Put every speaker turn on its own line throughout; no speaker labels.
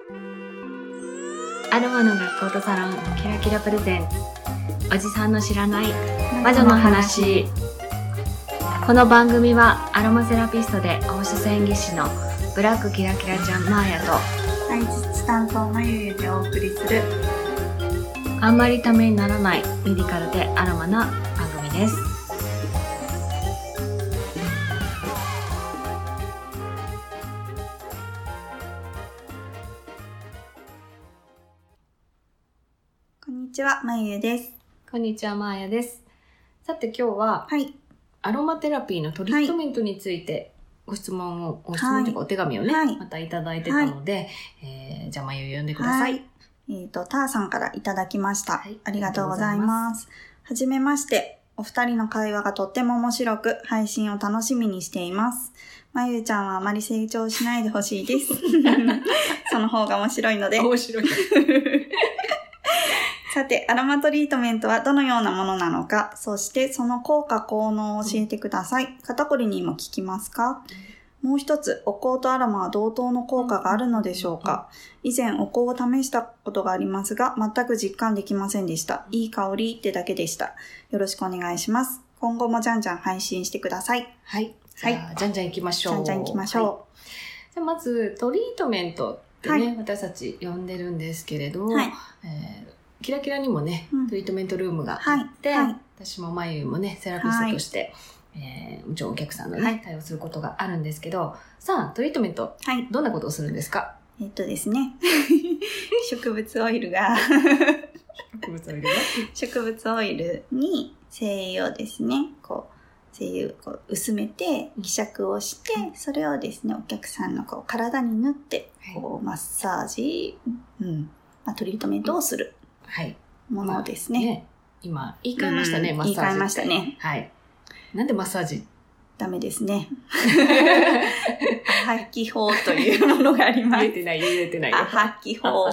アロマの学校とサロンキラキラプレゼンツ、おじさんの知らない魔女の話。この番組はアロマセラピストで放射線技師のブラックキラキラちゃんマーヤと
体質担当のゆゆでお送りする
あんまりためにならないメディカルでアロマな番組です。
こんにちは、まゆゆです。
こんにちは、マーヤです。さて今日は、
はい、
アロマテラピーのトリートメントについてご質問というかお手紙をね、またいただいてたので、じゃあまゆゆ読んでください。
ターさんからいただきました。ありがとうございます。はじめまして。お二人の会話がとっても面白く、配信を楽しみにしています。まゆちゃんはあまり成長しないでほしいです。その方が面白いので。
面白い。
さて、アロマトリートメントはどのようなものなのか、そしてその効果効能を教えてください。肩こりにも効きますか？もう一つ、お香とアロマは同等の効果があるのでしょうか？以前お香を試したことがありますが、全く実感できませんでした。いい香りってだけでした。よろしくお願いします。今後もじゃんじゃん配信してください。
はい。じゃあ、じゃんじゃん行きましょう。
じゃんじゃん行きましょう。
はい、じゃあままず、トリートメントってね、私たち呼んでるんですけれども、キラキラにもね、トリートメントルームがあって、私もまゆもね、セラピストとして、もちろんお客さんのね、対応することがあるんですけど、さあ、トリートメント、どんなことをするんですか？
ですね、植物オイルが植物オイルに精油をですね、精油を薄めて希釈をして、それをですね、お客さんの体に塗って、マッサージ、トリートメントをするものですね。
今、言い換えましたね、マッサージ。
言い換えましたね。
はい。なんでマッサージ？ダ
メですね。アハキ法というものがあります。
言えてない。
アハキ法。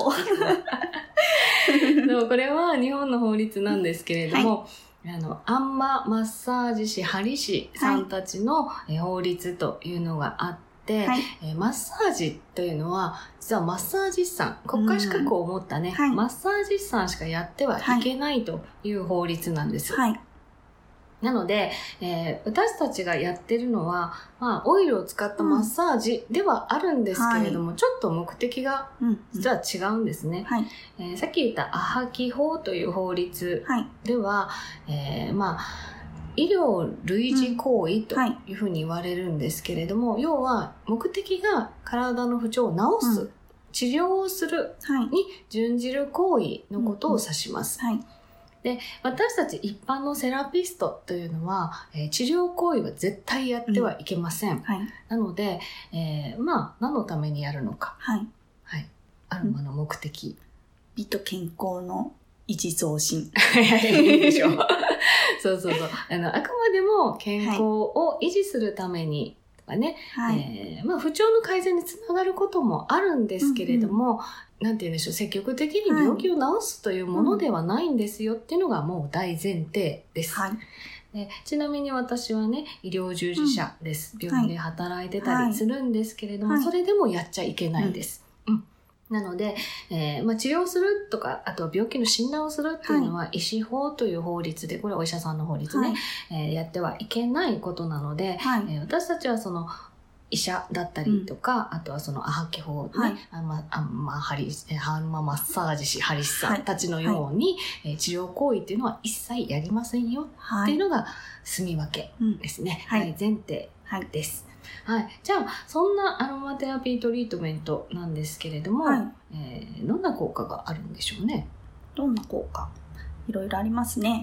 でもこれは日本の法律なんですけれども、アンママッサージ師、針師さんたちの法律というのがあって、マッサージというのは、実はマッサージ師さん、国家資格を持ったね、マッサージ師さんしかやってはいけないという法律なんです。なので、私たちがやってるのは、オイルを使ったマッサージではあるんですけれども、ちょっと目的が実は違うんですね。さっき言ったアハキ法という法律では、医療類似行為というふうに言われるんですけれども、要は目的が体の不調を治す、治療をするに準じる行為のことを指します。で、私たち一般のセラピストというのは、治療行為は絶対やってはいけません。なので、何のためにやるのか。アロマの目的。
美と健康の維持増進。
いいでしょう。そう。あくまでも健康を維持するために、不調の改善につながることもあるんですけれども、なんて言うんでしょう、積極的に病気を治すというものではないんですよっていうのがもう大前提です。でちなみに私はね、医療従事者です。病院で働いてたりするんですけれども、それでもやっちゃいけないです。なので、治療するとか、あとは病気の診断をするっていうのは、医師法という法律で、これはお医者さんの法律ね、やってはいけないことなので、私たちはその医者だったりとか、あとはそのアハキ法ね、ハンママッサージ師、針師さんたちのように、治療行為っていうのは一切やりませんよっていうのが住み分けですね。大前提です。じゃあ、そんなアロマテラピートリートメントなんですけれども、どんな効果があるんでしょうね。
どんな効果？いろいろありますね。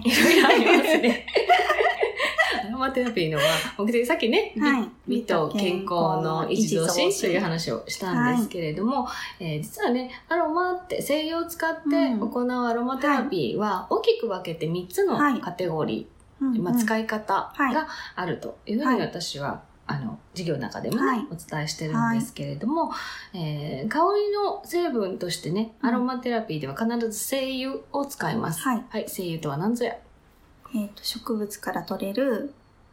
アロマテラピーのは、さっきね、美と健康の維持増進という話をしたんですけれども、実はね、アロマって精油を使って行うアロマテラピーは大きく分けて3つのカテゴリー、使い方があるというふうに私は授業の中でもね、お伝えしてるんですけれども、香りの成分としてね、アロマテラピーでは必ず精油を使います。精油とは何ぞや？
植物から取れる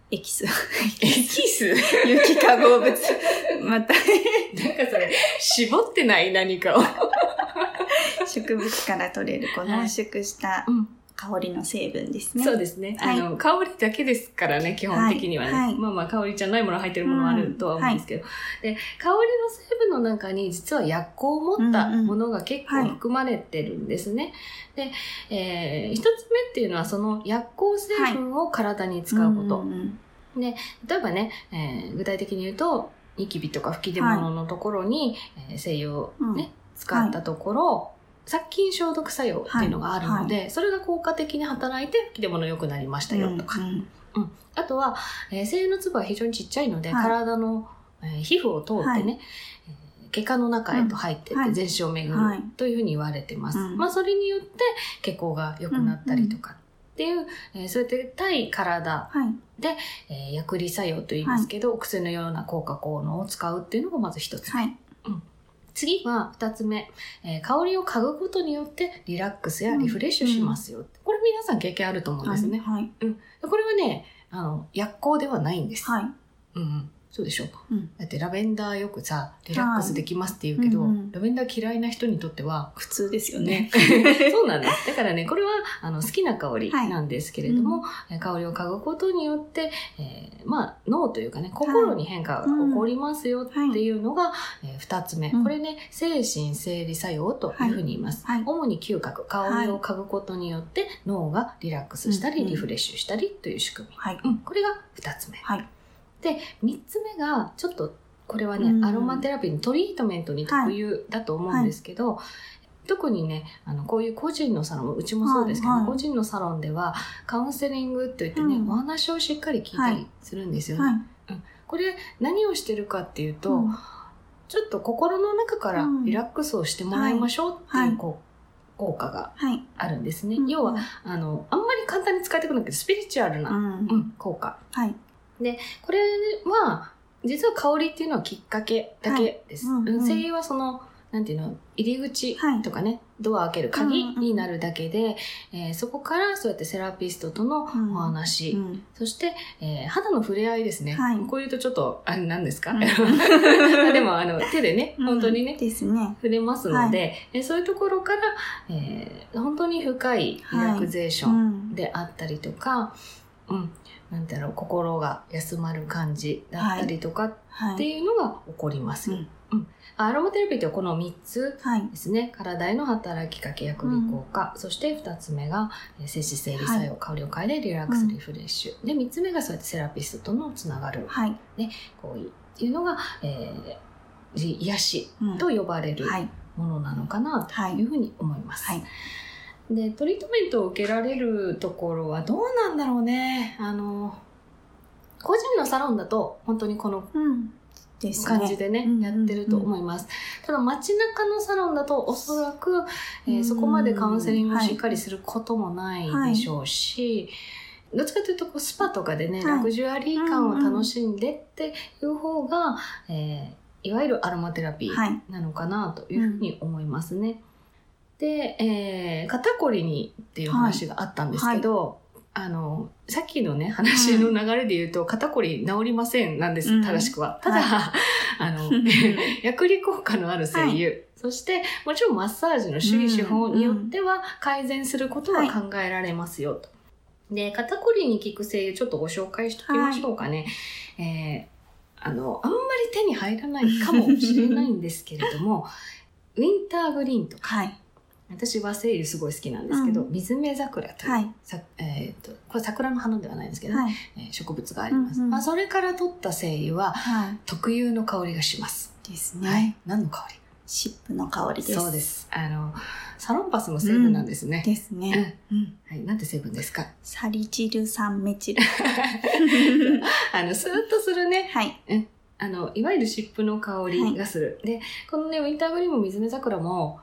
エキス。
エキス
有機化合物。また、
なんかそれ、絞ってない何かを。
植物から取れるこの濃縮した香りの成分ですね。
そうですね。香りだけですからね、基本的にはね。まあまあ、香りじゃないもの入ってるものはあるとは思うんですけど。で、香りの成分の中に実は薬効を持ったものが結構含まれてるんですね。で、一つ目っていうのはその薬効成分を体に使うこと。で、例えばね、具体的に言うと、ニキビとか吹き出物のところに、精油をね、使ったところ、殺菌消毒作用っていうのがあるので、それが効果的に働いて吹き出物良くなりましたよとか。あとは、精油の粒は非常にちっちゃいので、体の、皮膚を通ってね、血管の中へと入っていって全身を巡るというふうに言われてます。まあそれによって血行が良くなったりとかっていう、そうやって対体で、薬理作用と言いますけど、お薬のような効果効能を使うっていうのがまず一つ目。次は二つ目、香りを嗅ぐことによってリラックスやリフレッシュしますよ。これ皆さん経験あると思うんですね。これはね、薬効ではないんです。そうでしょう。だってラベンダーよくさ、リラックスできますって言うけど、ラベンダー嫌いな人にとっては
普通ですよね。
そうなんです。だからね、これは好きな香りなんですけれども、香りを嗅ぐことによって、まあ脳というかね、心に変化が起こりますよっていうのが二つ目。これね、精神整理作用というふうに言います。主に嗅覚、香りを嗅ぐことによって脳がリラックスしたりリフレッシュしたりという仕組み。これが二つ目。で、三つ目が、ちょっと、これはね、アロマテラピーのトリートメントに特有だと思うんですけど、特にね、こういう個人のサロン、うちもそうですけど、個人のサロンでは、カウンセリングといってね、お話をしっかり聞いたりするんですよね。これ、何をしてるかっていうと、ちょっと心の中からリラックスをしてもらいましょうっていう、効果があるんですね。要は、あんまり簡単に使ってくるんだけど、スピリチュアルな、効果。で、これは、実は香りっていうのはきっかけだけです。精油はその、なんていうの、入り口とかね、ドアを開ける鍵になるだけで、そこからそうやってセラピストとのお話、そして、肌の触れ合いですね。こういうとちょっと、何ですかでも、手でね、本当にね、触れますので、そういうところから、本当に深いリラクゼーションであったりとか、なんだろう、心が休まる感じだったりとかっていうのが起こります。アロマテラピーってこの3つですね。体への働きかけ、薬理効果。そして2つ目が精神整理作用、香りを変えでリラックス、リフレッシュ。で、3つ目がそうやってセラピストとのつながる、ね、行為っていうのが、癒しと呼ばれるものなのかなというふうに思います。で、トリートメントを受けられるところはどうなんだろうね。個人のサロンだと本当にこの感じでね、やってると思います。ただ街中のサロンだとおそらく、そこまでカウンセリングをしっかりすることもないでしょうし、どっちかというとこうスパとかでね、ラグジュアリー感を楽しんでっていう方が、いわゆるアロマテラピーなのかなというふうに思いますね。で、肩こりにっていう話があったんですけど、さっきのね、話の流れで言うと、肩こり治りませんなんです、正しくは。ただ、薬理効果のある精油、そして、もちろんマッサージの手技手法によっては改善することは考えられますよと。で、肩こりに効く精油ちょっとご紹介しておきましょうかね。あんまり手に入らないかもしれないんですけれども、ウィンターグリーンとか、私は精油すごい好きなんですけど、水目桜という、これ桜の花ではないんですけど、植物があります。それから取った精油は、特有の香りがします。
ですね。
何の香り？
湿布の香りです。
そうです。サロンパスの成分なんですね。
ですね。
なんて成分ですか？
サリチル酸メチル。
スーッとするね。いわゆる湿布の香りがする。で、このね、ウィンターグリーンも水目桜も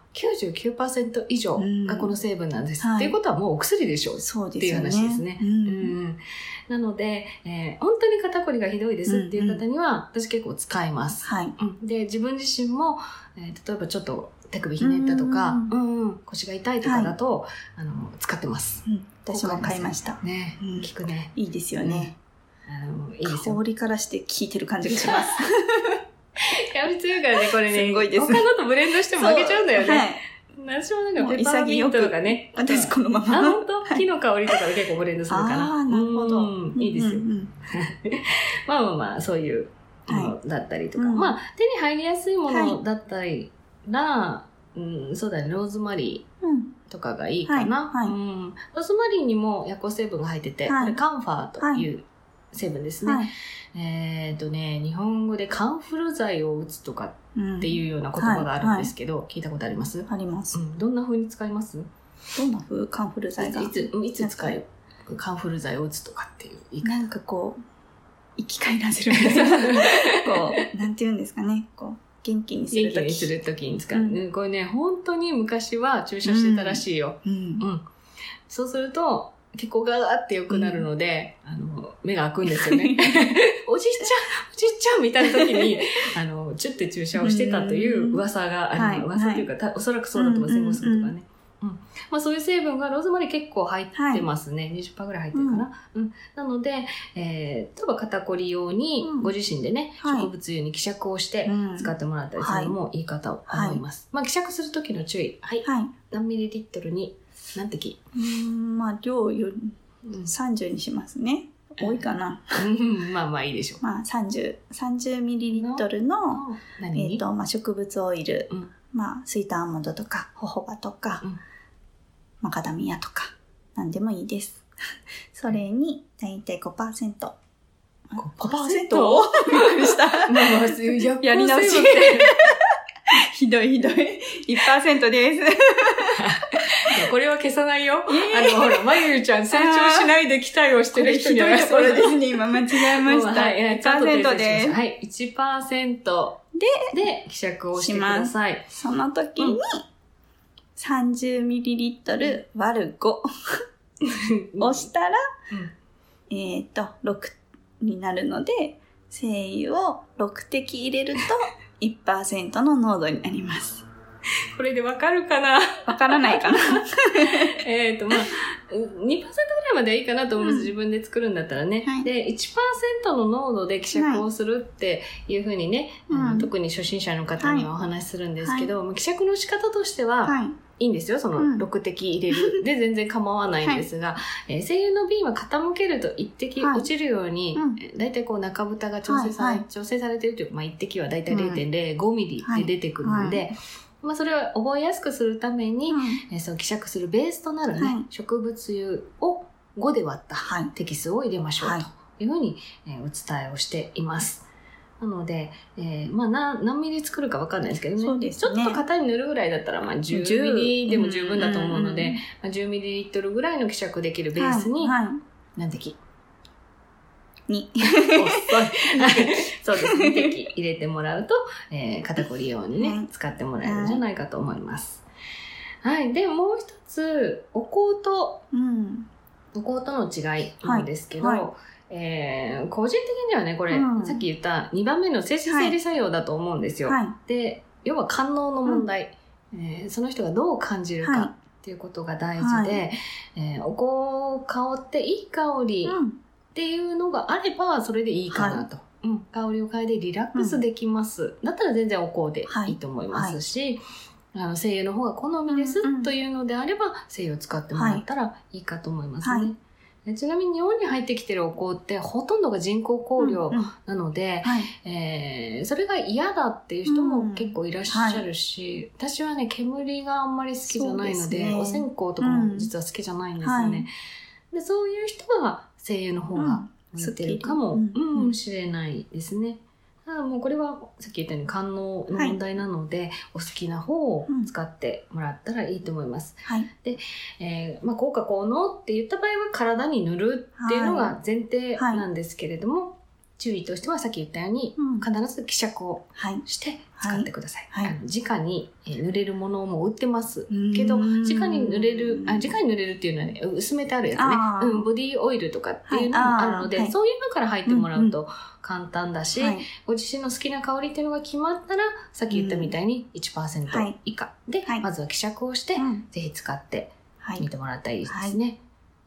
99% 以上がこの成分なんです。っていうことはもうお薬でしょうっていう話ですね。なので、本当に肩こりがひどいですっていう方には、私結構使います。で、自分自身も、例えばちょっと手首ひねったとか、腰が痛いとかだと、使ってます。
私も買いました。
ね、効くね。
いいですよね。
いいですよ。
香りからして効いてる感じがします。
香り強いからね、これね。
すごいです。
他のとブレンドしても負けちゃうんだよね。はい。私もなんかペッパーミントとかね。
私このまま。
本当木の香りとかで結構ブレンドするかな。
なるほど。
いいですよ。まあ、そういうものだったりとか。まあ、手に入りやすいものだったりそうだね、ローズマリーとかがいいかな。ローズマリーにも薬効成分が入ってて、これカンファーという成分ですね。日本語でカンフル剤を打つとかっていうような言葉があるんですけど、聞いたことあります？
あります。
どんな風に使います？
どんな風？カンフル剤が。
いつ使う？カンフル剤を打つとかっていう言い方。
なんかこう、生き返らせるんですよ。こう、なんて言うんですかね。こう、元気にする
ときに使う。これね、本当に昔は注射してたらしいよ。そうすると、血行がガーって良くなるので、目が開くんですよね。おじいちゃんみたいな時に、チュッて注射をしてたという噂があります。噂というか、おそらくそうだと思います。戦後するとかね。まあそういう成分がローズマリー結構入ってますね。20% ぐらい入ってるかな。なので、例えば肩こり用にご自身でね、植物油に希釈をして使ってもらったりするのもいいかと思います。まあ希釈する時の注意。はい。何ミリリットルに何滴？
まあ量より30にしますね。多いかな。
まあいいでしょう。
まあ30ミリリットルの、まあ植物オイル、まあスイートアーモンドとか、ホホバとか、マカダミアとか、なんでもいいです。それに、だいたい 5%。5%? びっくりした。やり直し。ひどい。1% です。
これは消さないよ。ほら、まゆゆちゃん成長しないで期待をしてる人には。
ひどいところですね。今間違えました。1% です。
はい、1% で希釈をしてください。
その時に、30ml 割る5押したら、6になるので、精油を6滴入れると 1% の濃度になります。
これでわかるかな？
わからないかな。
まあ、2% ぐらいまではいいかなと思います。自分で作るんだったらね。で、1% の濃度で希釈をするっていうふうにね、特に初心者の方にはお話しするんですけど、希釈の仕方としては、いいんですよ。その6滴入れる。で、全然構わないんですが、精油の瓶は傾けると1滴落ちるように、だいたいこう中蓋が調整されてるというか、まあ1滴はだいたい 0.05 ミリで出てくるので、まあそれを覚えやすくするために、その希釈するベースとなるね、植物油を5で割った滴数を入れましょうというふうに、お伝えをしています。なので、まあ何ミリ作るかわかんないですけどね。そうですね。ちょっと型に塗るぐらいだったら、まあ10ミリでも十分だと思うので、10ミリリットルぐらいの希釈できるベースに、何滴
2。
そうですね。2滴入れてもらうと、肩こり用にね、使ってもらえるんじゃないかと思います。はい。で、もう一つ、お香との違いなんですけど、個人的にはね、これ、さっき言った2番目の精子整理作用だと思うんですよ。で、要は官能の問題、その人がどう感じるかっていうことが大事で、お香香っていい香りっていうのがあれば、それでいいかなと。香りを嗅いでリラックスできます。だったら全然お香でいいと思いますし、精油の方が好みですというのであれば、精油を使ってもらったらいいかと思いますね。ちなみに日本に入ってきてるお香ってほとんどが人工香料なので、それが嫌だっていう人も結構いらっしゃるし、私はね、煙があんまり好きじゃないので、お線香とかも実は好きじゃないんですよね。で、そういう人は精油の方が向いてるかもしれないですね。もうこれはさっき言ったように官能の問題なので、お好きな方を使ってもらったらいいと思います。で、まあ効果効能って言った場合は体に塗るっていうのが前提なんですけれども、注意としてはさっき言ったように、必ず希釈をして使ってください。直に塗れるものも売ってますけど、直に塗れるっていうのはね、薄めてあるやつね。ボディオイルとかっていうのもあるので、そういうのから入ってもらうと簡単だし、ご自身の好きな香りっていうのが決まったら、さっき言ったみたいに 1% 以下で、まずは希釈をして、ぜひ使ってみてもらったらいいですね。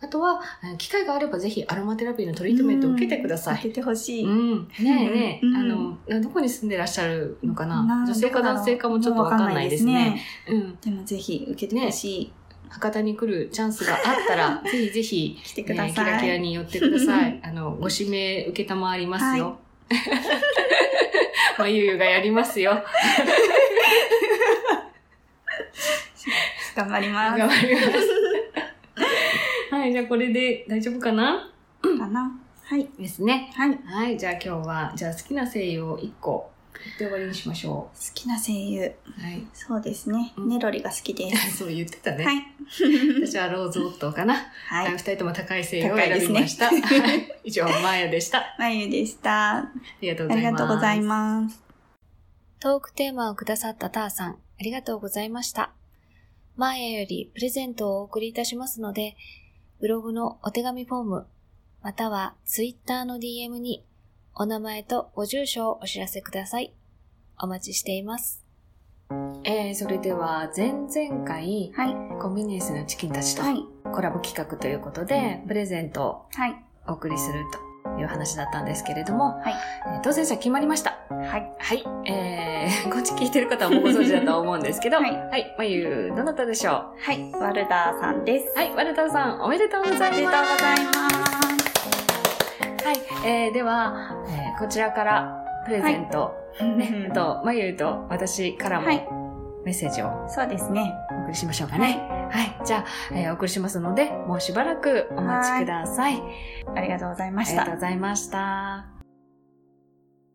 あとは、機会があればぜひアロマテラピーのトリートメントを受けてください。
受けてほしい。
ねえ、どこに住んでらっしゃるのかな、女性か男性かもちょっとわかんないですね。
でもぜひ受けてほしい。
博多に来るチャンスがあったら、ぜひぜひ、
来てください。
キラキラに寄ってください。ご指名受けたまわりますよ。まゆゆがやりますよ。
頑張ります。
頑張ります。はい、じゃあこれで大丈夫かな？
はい。
ですね。
はい。
はい、じゃあ今日は、じゃあ好きな声優を1個言って終わりにしましょう。
好きな声優。
はい。
そうですね。ネロリが好きです。
そう言ってたね。
はい。
私はローズオットーかな。
はい。
2人とも高い声優を選びました。以上、まやでした。
まゆでした。
ありがとうございます。
ありがとうございます。
トークテーマをくださったターさん、ありがとうございました。マヤよりプレゼントをお送りいたしますので、ブログのお手紙フォーム、またはツイッターの DM にお名前とご住所をお知らせください。お待ちしています。それでは前々回、コンビニエンスのチキンたちとコラボ企画ということで、プレゼントをお送りするという話だったんですけれども、当選者決まりました。はい。こっち聞いてる方はもうご存知だと思うんですけど、まゆ、どなたでしょう？
はい、ワルダーさんです。
はい、ワルダーさん、おめでとうございます。
おめでとうございます。
はい、では、こちらからプレゼント、ね、あと、まゆと私からもメッセージを、
そうですね。
お送りしましょうかね。はい、じゃあ、お送りしますので、もうしばらくお待ちください。
ありがとうございました。
ありがとうございました。